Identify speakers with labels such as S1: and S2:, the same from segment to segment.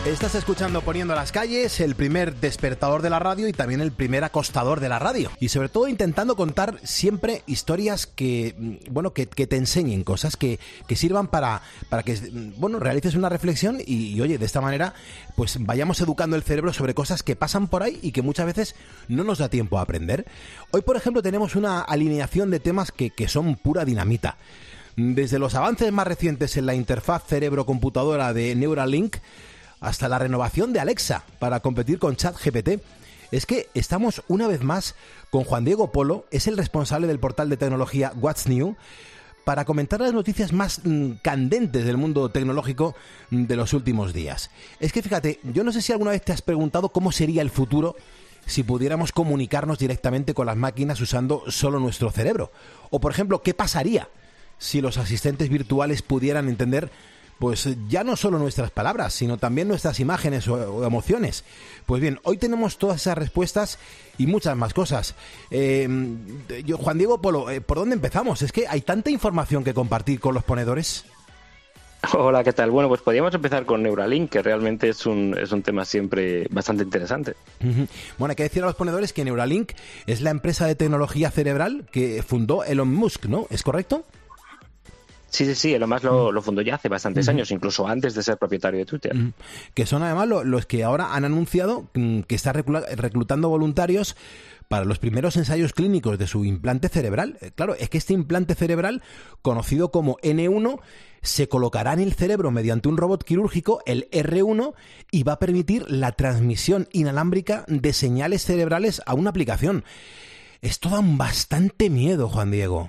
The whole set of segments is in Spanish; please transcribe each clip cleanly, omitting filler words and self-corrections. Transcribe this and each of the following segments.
S1: Estás escuchando Poniendo las Calles, el primer despertador de la radio y también el primer acostador de la radio. Y sobre todo intentando contar siempre historias que te enseñen cosas, que sirvan para que, realices una reflexión y, oye, de esta manera, pues vayamos educando el cerebro sobre cosas que pasan por ahí y que muchas veces no nos da tiempo a aprender. Hoy, por ejemplo, tenemos una alineación de temas que son pura dinamita. Desde los avances más recientes en la interfaz cerebro-computadora de Neuralink, hasta la renovación de Alexa para competir con ChatGPT. Es que estamos una vez más con Juan Diego Polo, es el responsable del portal de tecnología What's New, para comentar las noticias más candentes del mundo tecnológico de los últimos días. Es que fíjate, yo no sé si alguna vez te has preguntado cómo sería el futuro si pudiéramos comunicarnos directamente con las máquinas usando solo nuestro cerebro. O, por ejemplo, ¿qué pasaría si los asistentes virtuales pudieran entender pues ya no solo nuestras palabras, sino también nuestras imágenes o emociones? Pues bien, hoy tenemos todas esas respuestas y muchas más cosas. Juan Diego Polo, ¿por dónde empezamos? Es que hay tanta información que compartir con los ponedores.
S2: Hola, ¿qué tal? Bueno, pues podríamos empezar con Neuralink, que realmente es un tema siempre bastante interesante.
S1: Bueno, hay que decir a los ponedores que Neuralink es la empresa de tecnología cerebral que fundó Elon Musk, ¿no? ¿Es correcto?
S2: Sí, Elon Musk lo fundó ya hace bastantes años, incluso antes de ser propietario de Twitter.
S1: Que son además los que ahora han anunciado que está reclutando voluntarios para los primeros ensayos clínicos de su implante cerebral. Claro, es que este implante cerebral, conocido como N1, se colocará en el cerebro mediante un robot quirúrgico, el R1, y va a permitir la transmisión inalámbrica de señales cerebrales a una aplicación. Esto da bastante miedo, Juan Diego.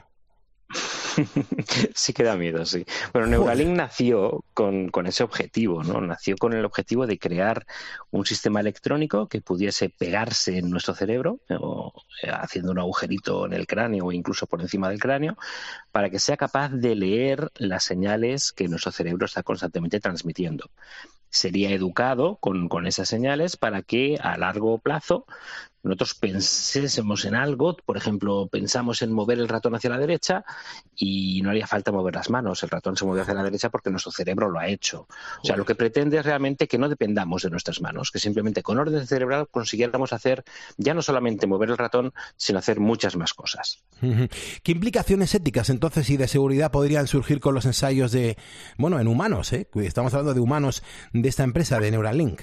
S2: Sí que da miedo, sí. Bueno, Neuralink nació con ese objetivo, ¿no? Nació con el objetivo de crear un sistema electrónico que pudiese pegarse en nuestro cerebro, o haciendo un agujerito en el cráneo o incluso por encima del cráneo, para que sea capaz de leer las señales que nuestro cerebro está constantemente transmitiendo. Sería educado con esas señales para que a largo plazo nosotros pensemos en algo, por ejemplo, pensamos en mover el ratón hacia la derecha y no haría falta mover las manos, el ratón se mueve hacia la derecha porque nuestro cerebro lo ha hecho. O sea, lo que pretende es realmente que no dependamos de nuestras manos, que simplemente con orden cerebral consiguiéramos hacer ya no solamente mover el ratón, sino hacer muchas más cosas.
S1: ¿Qué implicaciones éticas entonces y de seguridad podrían surgir con los ensayos en humanos? Estamos hablando de humanos de esta empresa, de Neuralink.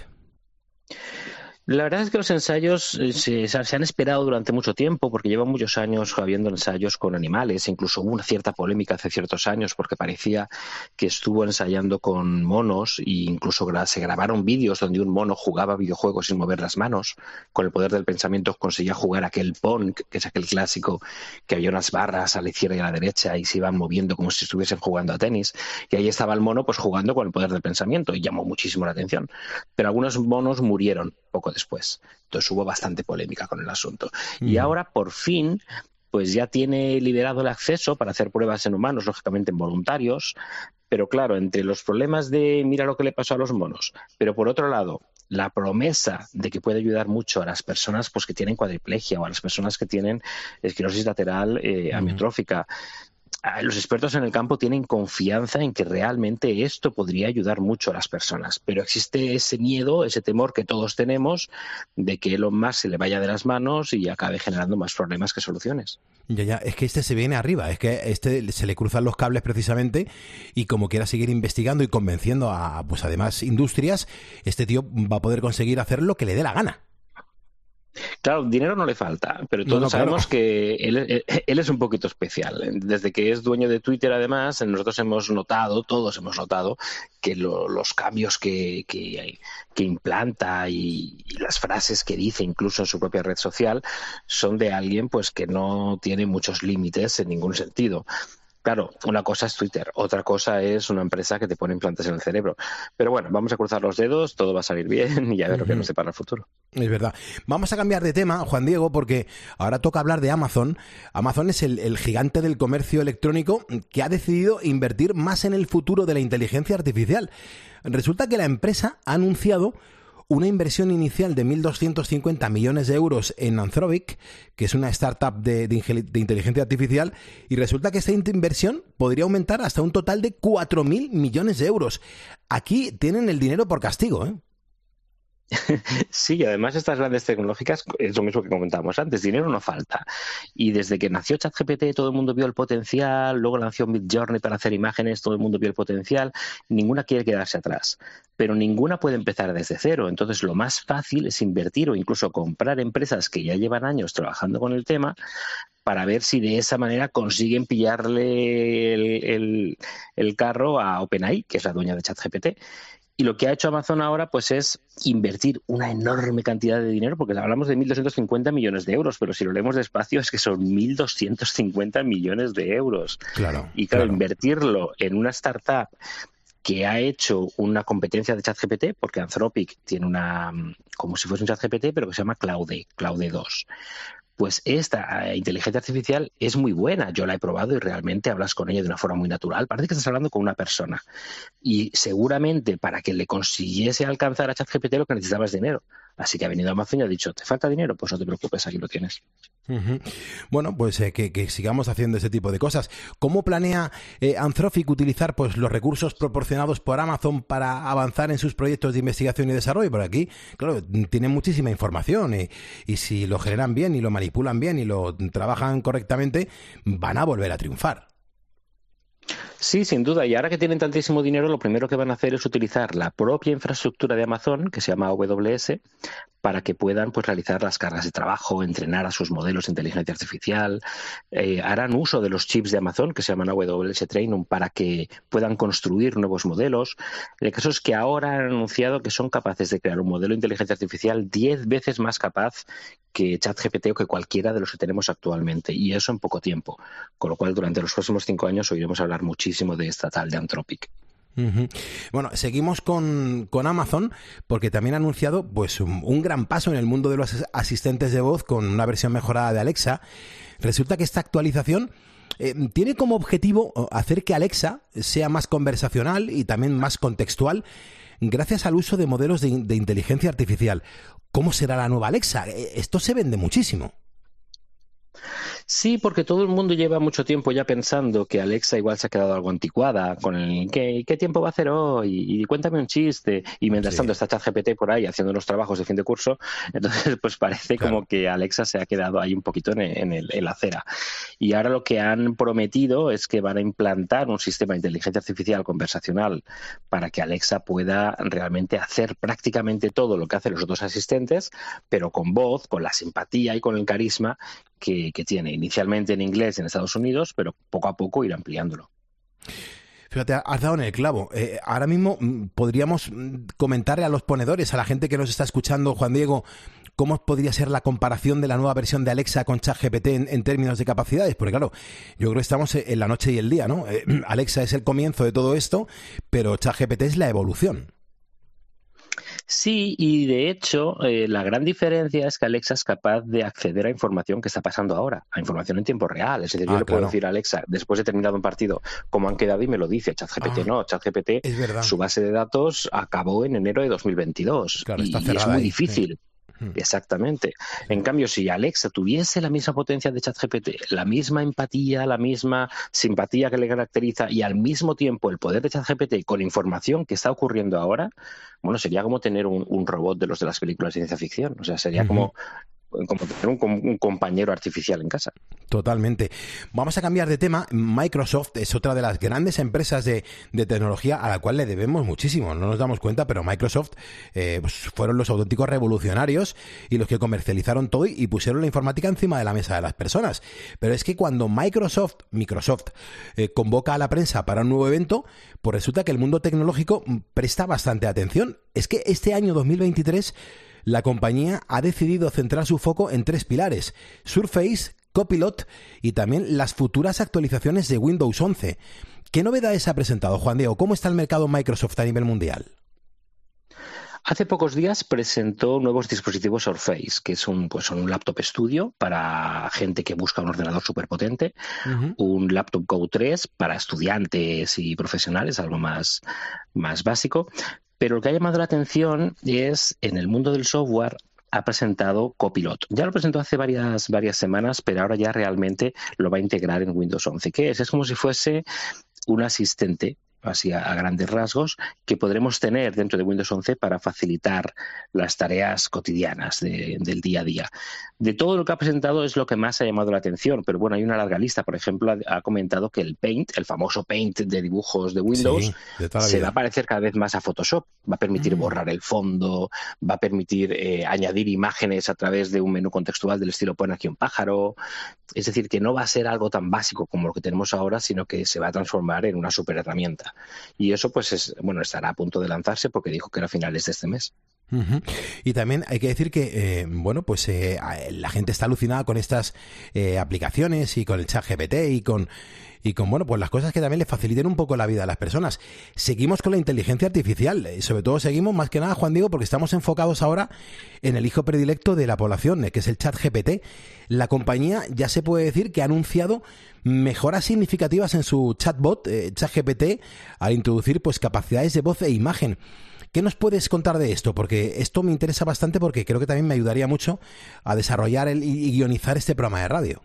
S2: La verdad es que los ensayos se han esperado durante mucho tiempo porque llevan muchos años habiendo ensayos con animales. Incluso hubo una cierta polémica hace ciertos años porque parecía que estuvo ensayando con monos e incluso se grabaron vídeos donde un mono jugaba videojuegos sin mover las manos. Con el poder del pensamiento conseguía jugar aquel Pong, que es aquel clásico que había unas barras a la izquierda y a la derecha y se iban moviendo como si estuviesen jugando a tenis. Y ahí estaba el mono pues jugando con el poder del pensamiento y llamó muchísimo la atención. Pero algunos monos murieron poco después. Entonces hubo bastante polémica con el asunto. Y ahora, por fin, pues ya tiene liberado el acceso para hacer pruebas en humanos, lógicamente en voluntarios, pero claro, entre los problemas de mira lo que le pasó a los monos, pero por otro lado, la promesa de que puede ayudar mucho a las personas pues que tienen cuadriplegia o a las personas que tienen esclerosis lateral amiotrófica. Los expertos en el campo tienen confianza en que realmente esto podría ayudar mucho a las personas, pero existe ese miedo, ese temor que todos tenemos de que Elon Musk se le vaya de las manos y acabe generando más problemas que soluciones.
S1: Ya, es que se viene arriba, es que se le cruzan los cables precisamente y como quiera seguir investigando y convenciendo a, pues además, industrias, este tío va a poder conseguir hacer lo que le dé la gana.
S2: Claro, dinero no le falta, pero todos sabemos que él es un poquito especial. Desde que es dueño de Twitter, además, todos hemos notado que los cambios que implanta y las frases que dice incluso en su propia red social son de alguien pues que no tiene muchos límites en ningún sentido. Claro, una cosa es Twitter, otra cosa es una empresa que te pone implantes en el cerebro. Pero bueno, vamos a cruzar los dedos, todo va a salir bien y a ver lo que nos depara el futuro.
S1: Es verdad. Vamos a cambiar de tema, Juan Diego, porque ahora toca hablar de Amazon. Amazon es el gigante del comercio electrónico que ha decidido invertir más en el futuro de la inteligencia artificial. Resulta que la empresa ha anunciado una inversión inicial de 1.250 millones de euros en Anthropic, que es una startup de inteligencia artificial, y resulta que esta inversión podría aumentar hasta un total de 4.000 millones de euros. Aquí tienen el dinero por castigo, ¿eh?
S2: Sí, además estas grandes tecnológicas es lo mismo que comentábamos antes, dinero no falta. Y desde que nació ChatGPT todo el mundo vio el potencial, luego nació Midjourney para hacer imágenes, todo el mundo vio el potencial, ninguna quiere quedarse atrás, pero ninguna puede empezar desde cero. Entonces lo más fácil es invertir o incluso comprar empresas que ya llevan años trabajando con el tema para ver si de esa manera consiguen pillarle el carro a OpenAI, que es la dueña de ChatGPT. Y lo que ha hecho Amazon ahora pues es invertir una enorme cantidad de dinero, porque hablamos de 1.250 millones de euros, pero si lo leemos despacio es que son 1.250 millones de euros.
S1: Claro,
S2: Y claro,
S1: claro.
S2: invertirlo en una startup que ha hecho una competencia de ChatGPT, porque Anthropic tiene una, como si fuese un ChatGPT, pero que se llama Claude 2. Pues esta inteligencia artificial es muy buena. Yo la he probado y realmente hablas con ella de una forma muy natural. Parece que estás hablando con una persona. Y seguramente para que le consiguiese alcanzar a ChatGPT lo que necesitaba es dinero. Así que ha venido Amazon y ha dicho, ¿te falta dinero? Pues no te preocupes, aquí lo tienes.
S1: Ujú. Bueno, pues que sigamos haciendo ese tipo de cosas. ¿Cómo planea Anthropic utilizar pues los recursos proporcionados por Amazon para avanzar en sus proyectos de investigación y desarrollo? Por aquí, claro, tienen muchísima información y si lo generan bien y lo manipulan bien y lo trabajan correctamente, van a volver a triunfar.
S2: Sí, sin duda. Y ahora que tienen tantísimo dinero, lo primero que van a hacer es utilizar la propia infraestructura de Amazon, que se llama AWS, para que puedan pues realizar las cargas de trabajo, entrenar a sus modelos de inteligencia artificial. Harán uso de los chips de Amazon, que se llaman AWS Trainium, para que puedan construir nuevos modelos. El caso es que ahora han anunciado que son capaces de crear un modelo de inteligencia artificial 10 veces más capaz que ChatGPT o que cualquiera de los que tenemos actualmente, y eso en poco tiempo. Con lo cual, durante los próximos 5 años oiremos hablar muchísimo de esta tal de Anthropic.
S1: Ujú. Bueno, seguimos con Amazon porque también ha anunciado pues un gran paso en el mundo de los asistentes de voz con una versión mejorada de Alexa. Resulta que esta actualización tiene como objetivo hacer que Alexa sea más conversacional y también más contextual gracias al uso de modelos de inteligencia artificial. ¿Cómo será la nueva Alexa? Esto se vende muchísimo.
S2: Sí, porque todo el mundo lleva mucho tiempo ya pensando que Alexa igual se ha quedado algo anticuada con el ¿qué tiempo va a hacer hoy? Y cuéntame un chiste. Y mientras
S1: Sí,
S2: tanto está ChatGPT por ahí haciendo los trabajos de fin de curso. Entonces, pues parece como
S1: claro.
S2: que Alexa se ha quedado ahí un poquito en la acera. Y ahora lo que han prometido es que van a implantar un sistema de inteligencia artificial conversacional para que Alexa pueda realmente hacer prácticamente todo lo que hacen los otros asistentes, pero con voz, con la simpatía y con el carisma que tiene inicialmente en inglés en Estados Unidos, pero poco a poco ir ampliándolo.
S1: Fíjate, has dado en el clavo. Ahora mismo podríamos comentarle a los ponedores, a la gente que nos está escuchando, Juan Diego, cómo podría ser la comparación de la nueva versión de Alexa con ChatGPT en términos de capacidades. Porque claro, yo creo que estamos en la noche y el día, ¿no? Alexa es el comienzo de todo esto, pero ChatGPT es la evolución.
S2: Sí, y de hecho, la gran diferencia es que Alexa es capaz de acceder a información que está pasando ahora, a información en tiempo real. Es decir, yo
S1: Ah,
S2: le puedo
S1: claro.
S2: decir a Alexa, después de terminado un partido, cómo han quedado y me lo dice. ChatGPT
S1: Ah,
S2: no. ChatGPT,
S1: es verdad.
S2: su base de datos acabó en enero de 2022
S1: Claro, está
S2: y es
S1: cerrada
S2: muy
S1: ahí. Sí.
S2: difícil. Exactamente. En cambio, si Alexa tuviese la misma potencia de ChatGPT, la misma empatía, la misma simpatía que le caracteriza y al mismo tiempo el poder de ChatGPT con información que está ocurriendo ahora, bueno, sería como tener un robot de los de las películas de ciencia ficción. O sea, sería
S1: Ujú.
S2: como tener un compañero artificial en casa.
S1: Totalmente. Vamos a cambiar de tema. Microsoft es otra de las grandes empresas de tecnología a la cual le debemos muchísimo. No nos damos cuenta, pero Microsoft pues fueron los auténticos revolucionarios y los que comercializaron todo y pusieron la informática encima de la mesa de las personas. Pero es que cuando Microsoft convoca a la prensa para un nuevo evento, pues resulta que el mundo tecnológico presta bastante atención. Es que este año 2023 la compañía ha decidido centrar su foco en 3 pilares: Surface, Copilot y también las futuras actualizaciones de Windows 11. ¿Qué novedades ha presentado, Juan Diego? ¿Cómo está el mercado Microsoft a nivel mundial?
S2: Hace pocos días presentó nuevos dispositivos Surface, que es son un laptop estudio para gente que busca un ordenador superpotente,
S1: Ujú.
S2: un laptop Go 3 para estudiantes y profesionales, algo más básico. Pero lo que ha llamado la atención es, en el mundo del software, ha presentado Copilot. Ya lo presentó hace varias semanas, pero ahora ya realmente lo va a integrar en Windows 11. ¿Qué es? Es como si fuese un asistente así a grandes rasgos, que podremos tener dentro de Windows 11 para facilitar las tareas cotidianas del día a día. De todo lo que ha presentado es lo que más ha llamado la atención, pero bueno, hay una larga lista. Por ejemplo, ha comentado que el Paint, el famoso Paint de dibujos de Windows,
S1: Sí, de toda la
S2: se
S1: vida.
S2: va a parecer cada vez más a Photoshop. Va a permitir borrar el fondo, va a permitir añadir imágenes a través de un menú contextual del estilo pon aquí un pájaro. Es decir, que no va a ser algo tan básico como lo que tenemos ahora, sino que se va a transformar en una super herramienta. Y eso pues estará a punto de lanzarse porque dijo que era a finales de este mes.
S1: Ujú. Y también hay que decir que, la gente está alucinada con estas aplicaciones y con el ChatGPT y con pues las cosas que también le faciliten un poco la vida a las personas. Seguimos con la inteligencia artificial y sobre todo seguimos más que nada, Juan Diego, porque estamos enfocados ahora en el hijo predilecto de la población, que es el ChatGPT. La compañía ya se puede decir que ha anunciado mejoras significativas en su chatbot, ChatGPT, al introducir pues capacidades de voz e imagen. ¿Qué nos puedes contar de esto? Porque esto me interesa bastante porque creo que también me ayudaría mucho a desarrollar y guionizar este programa de radio.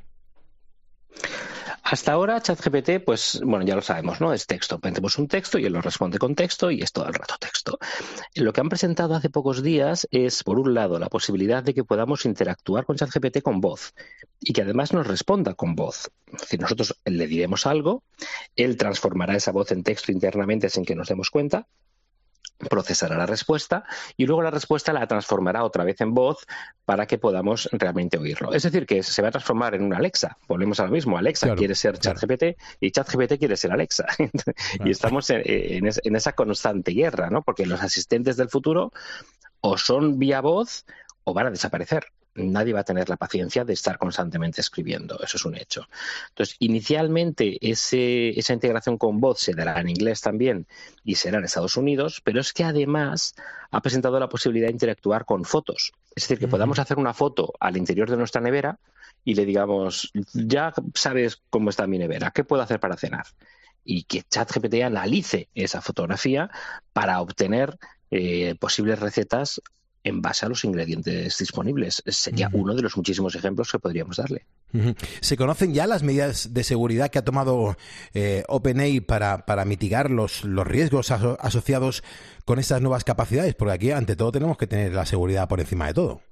S2: Hasta ahora ChatGPT, pues bueno, ya lo sabemos, ¿no? Es texto. Metemos un texto y él lo responde con texto y es todo el rato texto. Lo que han presentado hace pocos días es, por un lado, la posibilidad de que podamos interactuar con ChatGPT con voz y que además nos responda con voz. Es decir, nosotros le diremos algo, él transformará esa voz en texto internamente sin que nos demos cuenta, procesará la respuesta y luego la respuesta la transformará otra vez en voz para que podamos realmente oírlo. Es decir, que se va a transformar en una Alexa. Volvemos a lo mismo. Alexa quiere ser ChatGPT y ChatGPT quiere ser Alexa. Y estamos en esa constante guerra, ¿no? Porque los asistentes del futuro o son vía voz o van a desaparecer. Nadie va a tener la paciencia de estar constantemente escribiendo. Eso es un hecho. Entonces, inicialmente esa integración con voz se dará en inglés también y será en Estados Unidos, pero es que además ha presentado la posibilidad de interactuar con fotos. Es decir, que podamos hacer una foto al interior de nuestra nevera y le digamos, ya sabes cómo está mi nevera, ¿qué puedo hacer para cenar? Y que ChatGPT analice esa fotografía para obtener posibles recetas en base a los ingredientes disponibles. Sería uno de los muchísimos ejemplos que podríamos darle.
S1: ¿Se conocen ya las medidas de seguridad que ha tomado OpenAI para mitigar los riesgos asociados con estas nuevas capacidades? Porque aquí, ante todo, tenemos que tener la seguridad por encima de todo.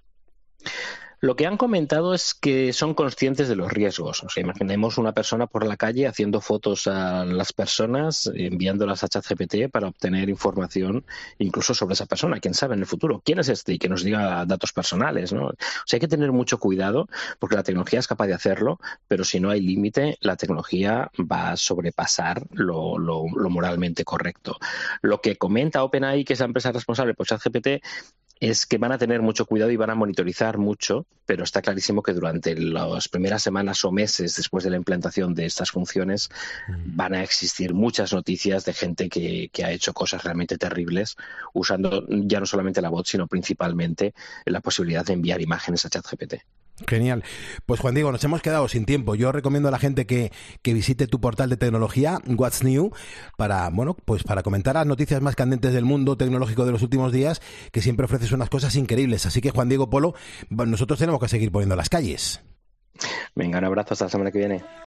S2: Lo que han comentado es que son conscientes de los riesgos. O sea, imaginemos una persona por la calle haciendo fotos a las personas, enviándolas a ChatGPT para obtener información incluso sobre esa persona. ¿Quién sabe en el futuro? ¿Quién es este? Y que nos diga datos personales, ¿no? O sea, hay que tener mucho cuidado porque la tecnología es capaz de hacerlo, pero si no hay límite, la tecnología va a sobrepasar lo moralmente correcto. Lo que comenta OpenAI, que es la empresa responsable por ChatGPT, es que van a tener mucho cuidado y van a monitorizar mucho, pero está clarísimo que durante las primeras semanas o meses después de la implantación de estas funciones van a existir muchas noticias de gente que ha hecho cosas realmente terribles usando ya no solamente la voz, sino principalmente la posibilidad de enviar imágenes a ChatGPT.
S1: Genial. Pues Juan Diego, nos hemos quedado sin tiempo. Yo recomiendo a la gente que visite tu portal de tecnología, What's New, para comentar las noticias más candentes del mundo tecnológico de los últimos días, que siempre ofreces unas cosas increíbles. Así que, Juan Diego Polo, nosotros tenemos que seguir poniendo las calles.
S2: Venga, un abrazo, hasta la semana que viene.